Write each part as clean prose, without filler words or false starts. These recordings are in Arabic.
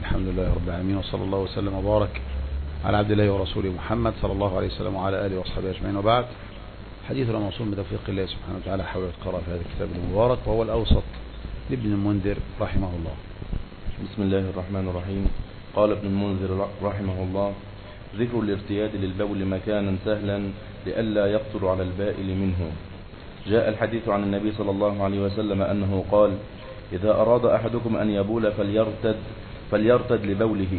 الحمد لله رب العالمين، وصلى الله وسلم وبارك على عبد الله ورسوله محمد صلى الله عليه وسلم وعلى آله وصحبه أجمعين. وبعد، حديثنا موصول بتوفيق الله سبحانه وتعالى حول القراءة في هذا الكتاب المبارك، وهو الأوسط لابن المنذر رحمه الله. بسم الله الرحمن الرحيم. قال ابن المنذر رحمه الله: ذكر الارتياد للبول مكانا سهلا لئلا يقتل على البائل منه. جاء الحديث عن النبي صلى الله عليه وسلم أنه قال: إذا أراد أحدكم أن يبول فليرتد لبوله.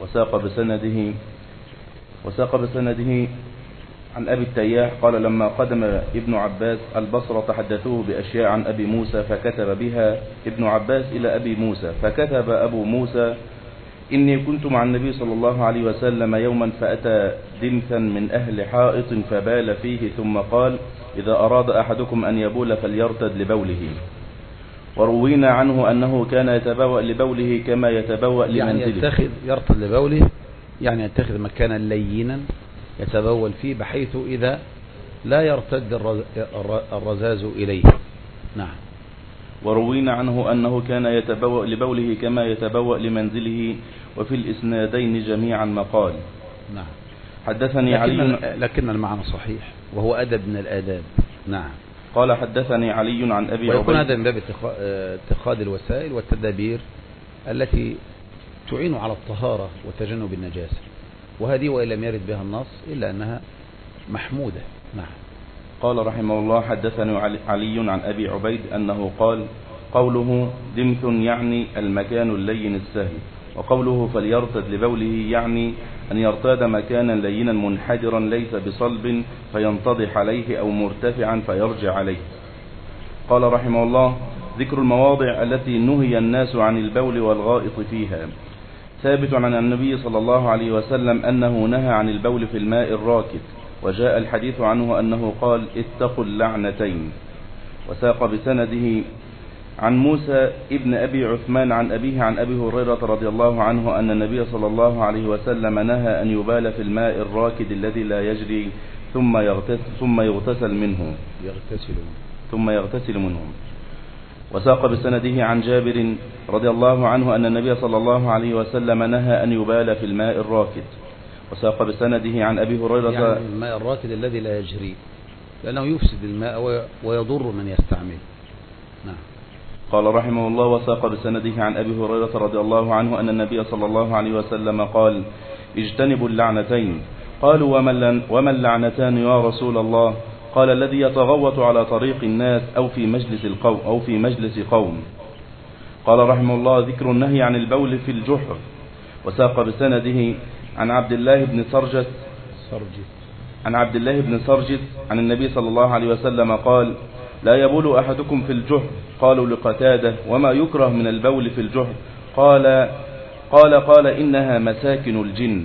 وساق بسنده عن أبي التياح قال: لما قدم ابن عباس البصرة حدثوه بأشياء عن أبي موسى فكتب بها ابن عباس إلى أبي موسى، فكتب أبو موسى: إني كنت مع النبي صلى الله عليه وسلم يوما فأتى دمثا من أهل حائط فبال فيه، ثم قال: إذا أراد أحدكم أن يبول فليرتد لبوله. وروينا عنه أنه كان يتبوأ لبوله كما يتبوأ لمنزله. يعني يرتد لبوله، يعني يتخذ مكانا لينا يتبول فيه بحيث إذا لا يرتد الرزاز إليه. نعم. وروينا عنه أنه كان يتبوأ لبوله كما يتبوأ لمنزله، وفي الإسنادين جميعا مقال. نعم. حدثني علي، لكن المعنى صحيح وهو أدب من الآداب. نعم. قال: حدثني علي عن أبي ويكون عبيد. هذا من باب اتخاذ الوسائل والتدابير التي تعين على الطهارة وتجنب النجاسة، وهذه وإن لم يرد بها النص إلا أنها محمودة. نعم. قال رحمه الله: حدثني علي عن أبي عبيد أنه قال: قوله دمث يعني المكان اللين السهل، وقوله فليرتد لبوله يعني أن يرتاد مكانا لينا منحدرا ليس بصلب فينتضح عليه أو مرتفعا فيرجع عليه. قال رحمه الله: ذكر المواضع التي نهي الناس عن البول والغائط فيها. ثابت عن النبي صلى الله عليه وسلم أنه نهى عن البول في الماء الراكد، وجاء الحديث عنه أنه قال: اتقوا اللعنتين. وساق بسنده عن موسى ابن أبي عثمان عن أبيه عن أبي هريرة رضي الله عنه أن النبي صلى الله عليه وسلم نهى أن يبال في الماء الراكد الذي لا يجري ثم يغتسل منه. وساق بسنده عن جابر رضي الله عنه أن النبي صلى الله عليه وسلم نهى أن يبال في الماء الراكد. وساق بسنده عن أبي هريرة، يعني الماء الراكد الذي لا يجري، لأنه يفسد الماء ويضر من يستعمل. نعم. قال رحمه الله: وساق بسنده عن أبي هريرة رضي الله عنه أن النبي صلى الله عليه وسلم قال: اجتنبوا اللعنتين. قالوا: وما اللعنتان يا رسول الله؟ قال: الذي يتغوط على طريق الناس أو في مجلس قوم. قال رحمه الله: ذكر النهي عن البول في الجحر. وساق بسنده عن عبد الله بن سرجس عن النبي صلى الله عليه وسلم قال: لا يبول أحدكم في الجحر. قالوا لقتادة: وما يكره من البول في الجحر؟ قال إنها مساكن الجن.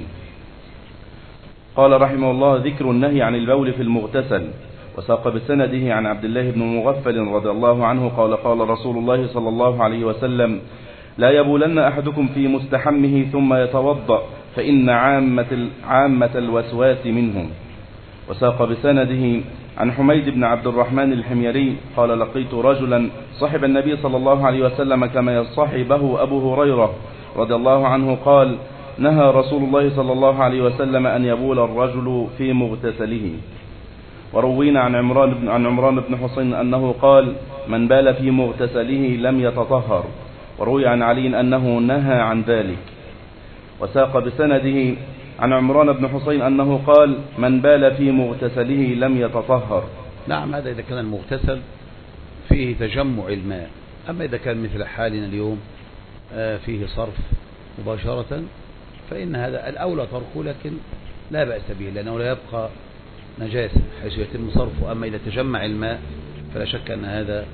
قال رحمه الله: ذكر النهي عن البول في المغتسل. وساق بسنده عن عبد الله بن مغفل رضي الله عنه قال رسول الله صلى الله عليه وسلم: لا يبولن أحدكم في مستحمه ثم يتوضأ، فإن عامة الوسواس منهم. وساق بسنده عن حميد بن عبد الرحمن الحميري قال: لقيت رجلا صحب النبي صلى الله عليه وسلم كما يصحبه أبو هريرة رضي الله عنه قال: نهى رسول الله صلى الله عليه وسلم أن يبول الرجل في مغتسله. وروينا عن عمران بن حسين أنه قال: من بال في مغتسله لم يتطهر. وروي عن علي أنه نهى عن ذلك. وساق بسنده عن عمران بن حسين أنه قال: من بال في مغتسله لم يتطهر. نعم، هذا إذا كان المغتسل فيه تجمع الماء. أما إذا كان مثل حالنا اليوم فيه صرف مباشرة، فإن هذا الأولى تركه، لكن لا بأس به لأنه لا يبقى نجاسة حيث يتم صرفه. أما إذا تجمع الماء فلا شك أن هذا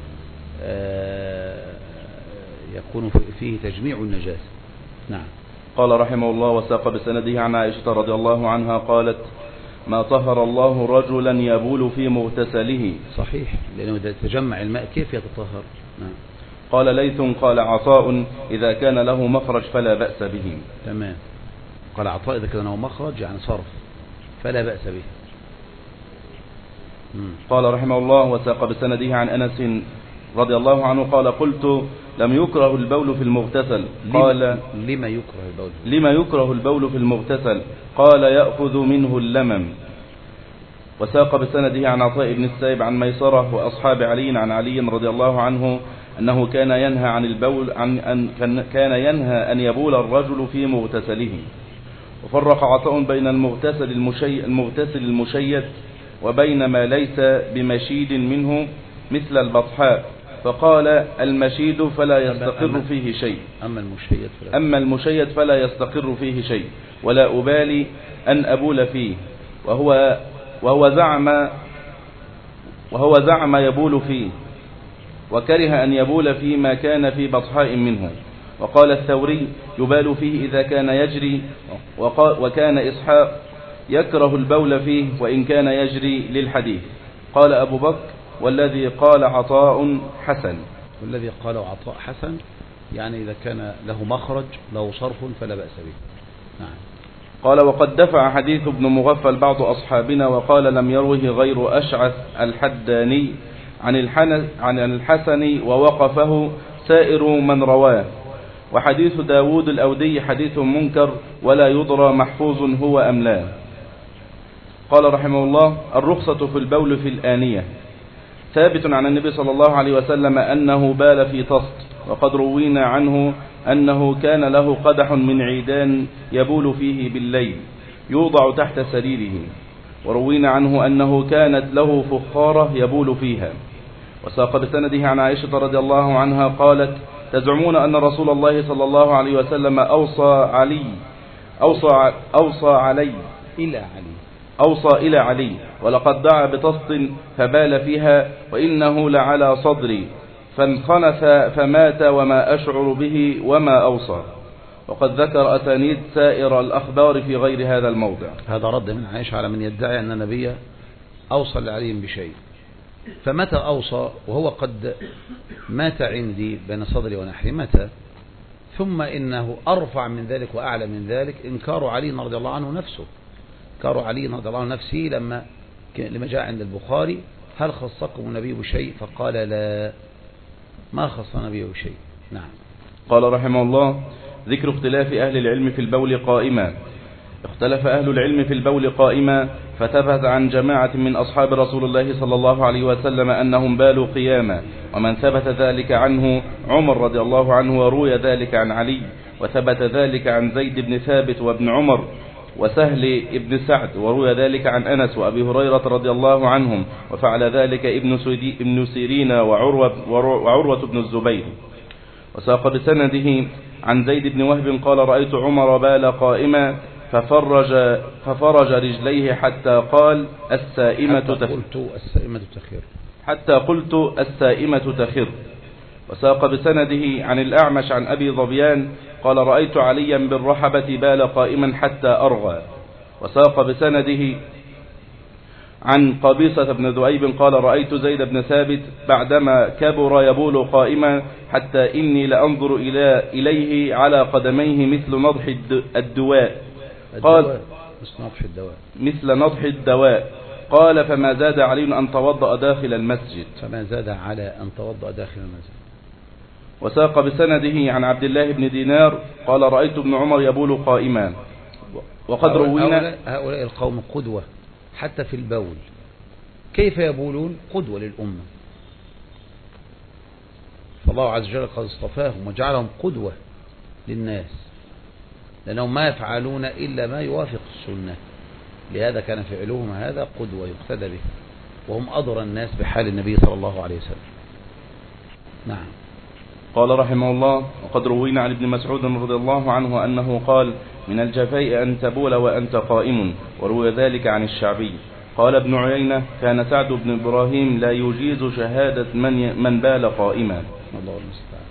يكون فيه تجميع النجاسة. نعم. قال رحمه الله: وساق بسنده عن عائشة رضي الله عنها قالت: ما طهر الله رجلا يبول في مغتسله. صحيح، لأنه إذا تجمع الماء كيف يتطهر؟ نعم. قال ليث: قال عطاء: إذا كان له مخرج فلا بأس به. تمام. قال عطاء: إذا كان له مخرج يعني صرف فلا بأس به. قال رحمه الله: وساق بسنده عن أنس رضي الله عنه قال قلت لم يكره البول في المغتسل قال لما يكره البول في المغتسل قال يأخذ منه اللمم. وساق بسنده عن عطاء بن السائب عن ميسرة وأصحاب علي عن علي رضي الله عنه أنه كان ينهى عن البول كان ينهى أن يبول الرجل في مغتسله. وفرق عطاء بين المغتسل المشيد وبين ما ليس بمشيد منه مثل البطحاء، فقال المشيد فلا يستقر فيه شيء، أما المشيد فلا يستقر فيه شيء ولا أبالي أن أبول فيه، وهو زعم يبول فيه، وكره أن يبول فيما كان في بطحاء منه. وقال الثوري يبال فيه إذا كان يجري، وكان إسحاق يكره البول فيه وإن كان يجري للحديث. قال أبو بكر والذي قال عطاء حسن. والذي قاله عطاء حسن يعني إذا كان له مخرج له صرف فلا بأس به. نعم. قال وقد دفع حديث ابن مغفل بعض أصحابنا وقال لم يروه غير أشعث الحداني عن الحسن ووقفه سائر من رواه. وحديث داود الأودي حديث منكر ولا يدرى محفوظ هو أم لا. قال رحمه الله الرخصة في البول في الآنية. ثابت عن النبي صلى الله عليه وسلم أنه بال في طست، وقد روينا عنه أنه كان له قدح من عيدان يبول فيه بالليل يوضع تحت سريره، وروينا عنه أنه كانت له فخارة يبول فيها. وساق بسنده عن عائشة رضي الله عنها قالت تزعمون أن رسول الله صلى الله عليه وسلم أوصى إلى علي ولقد دعا بطست فبال فيها وإنه لعلى صدري فانخنث فمات وما أشعر به وما أوصى. وقد ذكر أسانيد سائر الأخبار في غير هذا الموضع. هذا رد من عائشة على من يدعي أن النبي أوصى لعلي بشيء. فمتى أوصى وهو قد مات عندي بين صدري ونحري متى؟ ثم إنه أرفع من ذلك وأعلى من ذلك إنكار علي رضي الله عنه نفسه. إنكار علي رضي الله عنه نفسه لما جاء عند البخاري هل خصكم النبي بشيء؟ فقال لا، ما خص النبي بشيء. نعم. قال رحمه الله ذكر اختلاف أهل العلم في البول قائما. اختلف أهل العلم في البول قائما، فثبت عن جماعة من أصحاب رسول الله صلى الله عليه وسلم أنهم بالوا قياما، ومن ثبت ذلك عنه عمر رضي الله عنه، وروي ذلك عن علي، وثبت ذلك عن زيد بن ثابت وابن عمر وسهل ابن سعد، وروي ذلك عن أنس وأبي هريرة رضي الله عنهم، وفعل ذلك ابن سيرين وعروة بن الزبير. وساق بسنده عن زيد بن وهب قال رأيت عمر بال قائما ففرج رجليه حتى قال السائمة تخر. وساق بسنده عن الأعمش عن أبي ظبيان قال رأيت عليا بالرحبة بال قائما حتى أرغى. وساق بسنده عن قبيصة بن ذؤيب قال رأيت زيد بن ثابت بعدما كبر يبول قائما حتى إني لأنظر إليه على قدميه مثل نضح الدواء. قال مثل نضح الدواء. قال فما زاد علي أن توضأ داخل المسجد. وساق بسنده عن عبد الله بن دينار قال رأيت ابن عمر يبول قائما. وقد روينا هؤلاء القوم قدوة حتى في البول، كيف يبولون؟ قدوة للأمة، فالله عز وجل قد اصطفاهم وجعلهم قدوة للناس، لأنهم ما يفعلون إلا ما يوافق السنة، لهذا كان فعلهم هذا قدوة يقتدى به، وهم أضر الناس بحال النبي صلى الله عليه وسلم. نعم. قال رحمه الله وقد روينا عن ابن مسعود رضي الله عنه أنه قال من الجفاء أن تبول وأنت قائم، وروي ذلك عن الشعبي. قال ابن عيينة كان سعد بن إبراهيم لا يجيز شهادة من بال قائما. الله المستعان.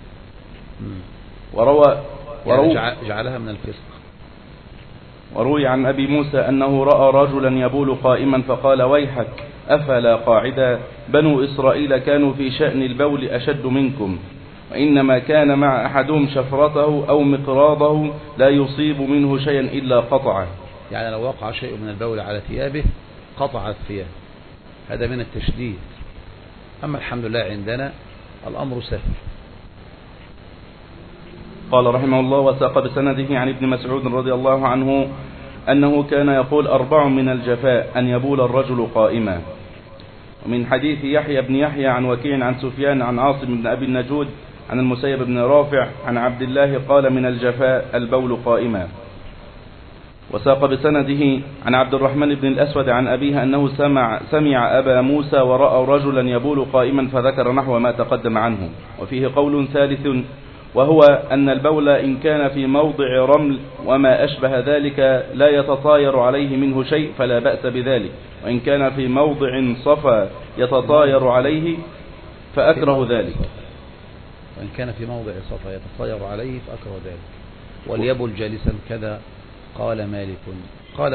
جعلها من الفسق. وروي عن أبي موسى أنه رأى رجلا يبول قائما فقال ويحك أفلا قاعدا، بنو إسرائيل كانوا في شأن البول أشد منكم، وإنما كان مع أحدهم شفرته أو مقراضه لا يصيب منه شيئا إلا قطعه. يعني لو وقع شيء من البول على ثيابه قطع الثياب، هذا من التشديد. أما الحمد لله عندنا الأمر سهل. قال رحمه الله: وساق بسنده عن ابن مسعود رضي الله عنه أنه كان يقول: 4 من الجفاء أن يبول الرجل قائما. ومن حديث يحيى بن يحيى عن وكيع عن سفيان عن عاصم بن أبي النجود عن المسيب بن رافع عن عبد الله قال: من الجفاء البول قائما. وساق بسنده عن عبد الرحمن بن الأسود عن أبيه أنه سمع أبا موسى ورأى رجلا يبول قائما فذكر نحو ما تقدم عنه. وفيه قول ثالث، وهو أن البول إن كان في موضع رمل وما أشبه ذلك لا يتطاير عليه منه شيء فلا بأس بذلك، وإن كان في موضع صفا يتطاير عليه فأكره ذلك. وإن كان في موضع صفا يتطاير عليه فأكره ذلك. وليبل جالسا كذا قال مالك. قال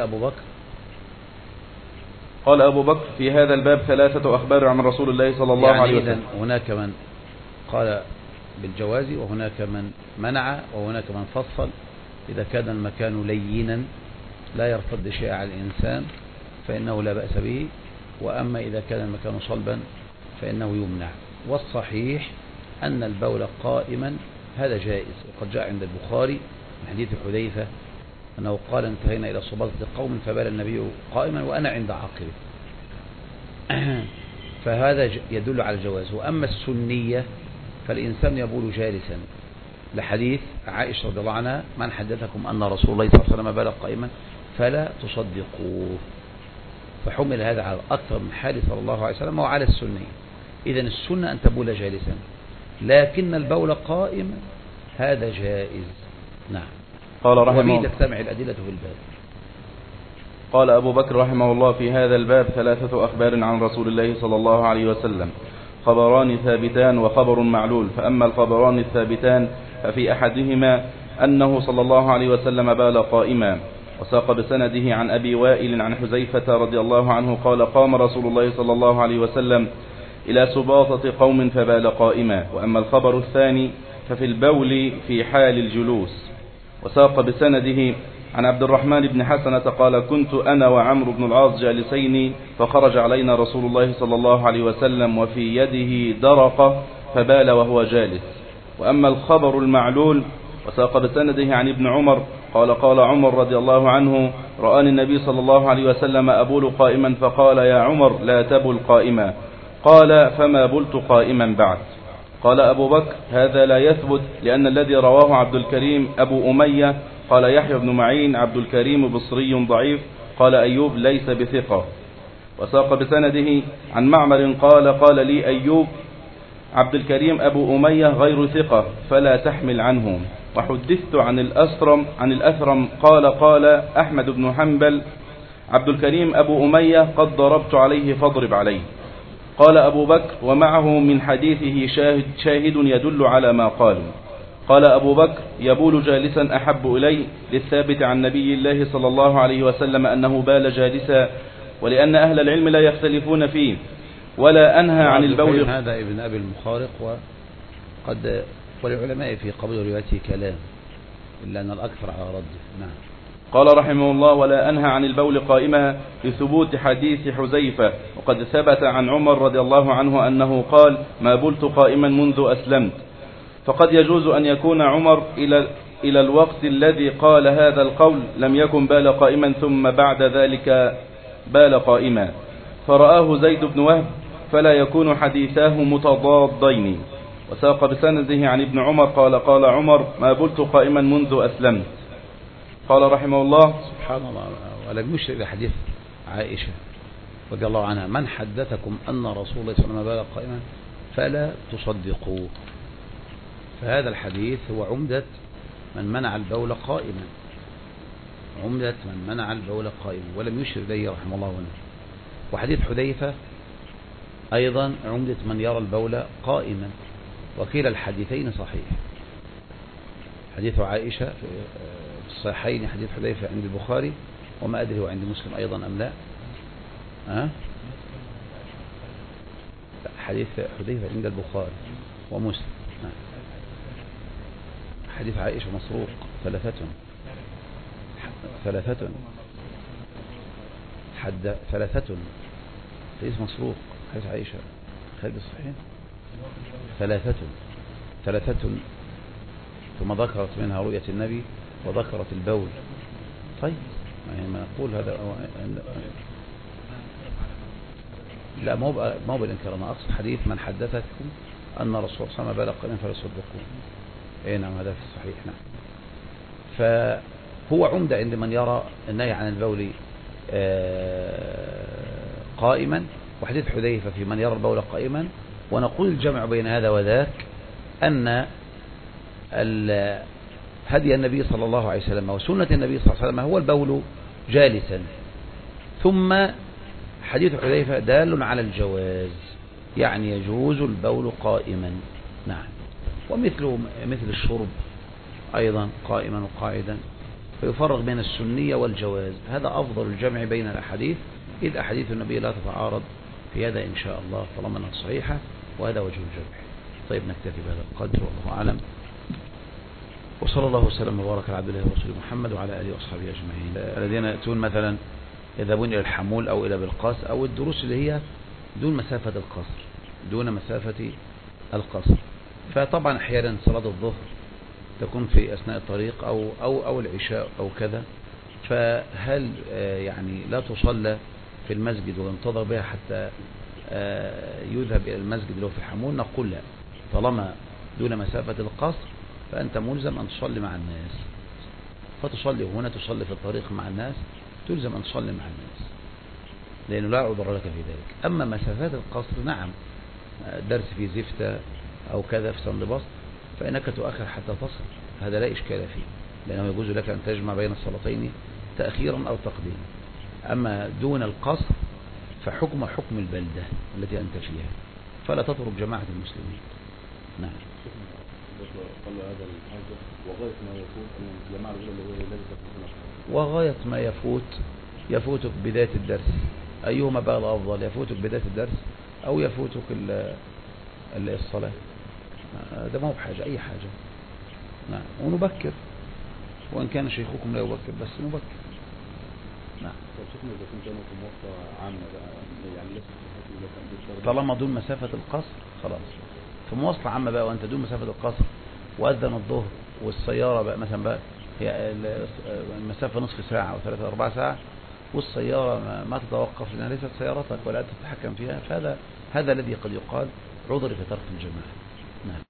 أبو بكر في هذا الباب 3 أخبار عن رسول الله صلى الله عليه وسلم. هناك من قال بالجواز، وهناك من منع، وهناك من فصل. إذا كان المكان لينا لا يرتد شيء على الإنسان فإنه لا بأس به، وأما إذا كان المكان صلبا فإنه يمنع. والصحيح أن البول قائما هذا جائز، وقد جاء عند البخاري من حديث حذيفة أنه قال: انتهينا إلى صباطة قوم فبال النبي قائما وأنا عند عقله. فهذا يدل على الجواز. وأما السنية فالإنسان يبول جالسا، لحديث عائشة رضي الله عنها: من حدثكم أن رسول الله صلى الله عليه وسلم بال قائما فلا تصدقوه. فحمل هذا على أكثر من حال صلى الله عليه وسلم وعلى السنية. إذن السنة أن تبول جالسا، لكن البول قائما هذا جائز. نعم. قال رحمه الله تجتمع الأدلة في الباب. قال أبو بكر رحمه الله: في هذا الباب 3 أخبار عن رسول الله صلى الله عليه وسلم، خبران ثابتان وخبر معلول. فأما الخبران الثابتان ففي أحدهما أنه صلى الله عليه وسلم بال قائما. وساق بسنده عن أبي وائل عن حذيفة رضي الله عنه قال: قام رسول الله صلى الله عليه وسلم إلى سباطة قوم فبال قائما. وأما الخبر الثاني ففي البول في حال الجلوس. وساق بسنده عن عبد الرحمن بن حسنة قال: كنت أنا وعمرو بن العاص جالسين فخرج علينا رسول الله صلى الله عليه وسلم وفي يده درقة فبال وهو جالس. وأما الخبر المعلول وساق بسنده عن ابن عمر قال: قال عمر رضي الله عنه: رآني النبي صلى الله عليه وسلم أبول قائما فقال: يا عمر لا تبل قائما. قال: فما بلت قائما بعد. قال أبو بكر: هذا لا يثبت، لأن الذي رواه عبد الكريم أبو أمية قال يحيى بن معين عبد الكريم بصري ضعيف، قال أيوب ليس بثقة. وساق بسنده عن معمر قال لي أيوب: عبد الكريم أبو أمية غير ثقة فلا تحمل عنه. وحدثت عن الأثرم قال أحمد بن حنبل: عبد الكريم أبو أمية قد ضربت عليه فاضرب عليه. قال أبو بكر: ومعه من حديثه شاهد يدل على ما قالوا. قال أبو بكر: يبول جالسا أحب إلي، للثابت عن نبي الله صلى الله عليه وسلم أنه بال جالسا، ولأن أهل العلم لا يختلفون فيه، ولا أنهى عن البول. هذا ابن أبي المخارق، وقد وللعلماء في قبول روايته كلام، إلا أن الأكثر على رده. نعم. قال رحمه الله: ولا أنهى عن البول قائما لثبوت حديث حذيفة. وقد ثبت عن عمر رضي الله عنه أنه قال: ما بلت قائما منذ أسلمت. فقد يجوز أن يكون عمر إلى الوقت الذي قال هذا القول لم يكن بال قائما، ثم بعد ذلك بال قائما، فرآه زيد بن وهب، فلا يكون حديثاه متضادين. وساق بسنده عن ابن عمر قال عمر: ما بلت قائما منذ أسلمت. قال رحمه الله: سبحان الله. ولم يشر إلى حديث عائشة رضي الله عنها: من حدثكم أن رسول الله صلى الله عليه وسلم بال قائما فلا تصدقوه. فهذا الحديث هو عمدة من منع البول قائما، عمدة من منع البول قائما، ولم يشر إليه رحمه الله عنه. وحديث حذيفة أيضا عمدة من يرى البول قائما، وكلا الحديثين صحيح. حديث عائشة في الصحيحين، حديث حذيفة عند البخاري، وما أدري هو عند مسلم أيضا أم لا. حديث حذيفة عند البخاري ومسلم. حديث عائشة مسروق: ثلاثة حديث مسروق. حديث عائشة خالد الصحيح. ثلاثة ثم ذكرت منها رؤية النبي وذكرت البول. طيب يعني ما نقول هذا لا ما هو بالإنكار. أنا أقصد حديث من حدثكم أن رسول الله صلى الله عليه وسلم بلغ قائما فليصدقوه. إيه نعم هذا في الصحيح. نعم. فهو عمدة عند من يرى النهي عن البول قائما، وحديث حذيفة في من يرى البول قائما. ونقول الجمع بين هذا وذاك أن هدي النبي صلى الله عليه وسلم وسنة النبي صلى الله عليه وسلم هو البول جالسا، ثم حديث حذيفة دال على الجواز، يعني يجوز البول قائما. نعم. ومثله مثل الشرب أيضا قائما وقاعدا، فيفرق بين السنية والجواز. هذا أفضل الجمع بين الأحاديث، إذ أحاديث النبي لا تتعارض في هذا إن شاء الله طالما أنها صحيحة، وهذا وجه الجمع. طيب نكتفي بهذا القدر والله أعلم، وصلى الله وسلم وبارك على عبد الله ورسوله محمد وعلى آله وأصحابه أجمعين. الذين يأتون مثلا يذهبون إلى الحمول أو إلى بالقاس أو الدروس اللي هي دون مسافة القصر، دون مسافة القصر، فطبعا أحيانا صلاة الظهر تكون في أثناء الطريق أو العشاء أو كذا، فهل يعني لا تصلى في المسجد وينتظر بها حتى يذهب إلى المسجد اللي هو في الحمول؟ نقول لا، طالما دون مسافة القصر فأنت ملزم أن تصلي مع الناس، فتصلي هنا تصلي في الطريق مع الناس، تلزم أن تصلي مع الناس لأنه لا عذر لك في ذلك. أما مسافات القصر نعم، درس في زفتة أو كذا في سندبسط فإنك تؤخر حتى تصل، هذا لا إشكال فيه، لأنه يجوز لك أن تجمع بين الصلاتين تأخيرا أو تقديما. أما دون القصر فحكم البلدة التي أنت فيها، فلا تترك جماعة المسلمين. نعم. وغاية ما يفوتك بداية الدرس، أيهما بقى الأفضل؟ يفوتك بداية الدرس أو يفوتك الصلاة؟ ده ما هو بحاجة أي حاجة. نعم. ونبكر وإن كان شيخكم لا يبكر بس نبكر. نعم. طالما دون مسافة القصر خلاص، في مواصلة عامة بقى وأنت دون مسافة القصر وأذن الظهر والسيارة بقى مثلا بقى هي المسافة نصف ساعة أو 3 4 ساعة، والسيارة ما تتوقف لأنها ليست سيارتك ولا تتحكم فيها، فهذا الذي قد يقال عذر في ترك الجماعة. نعم.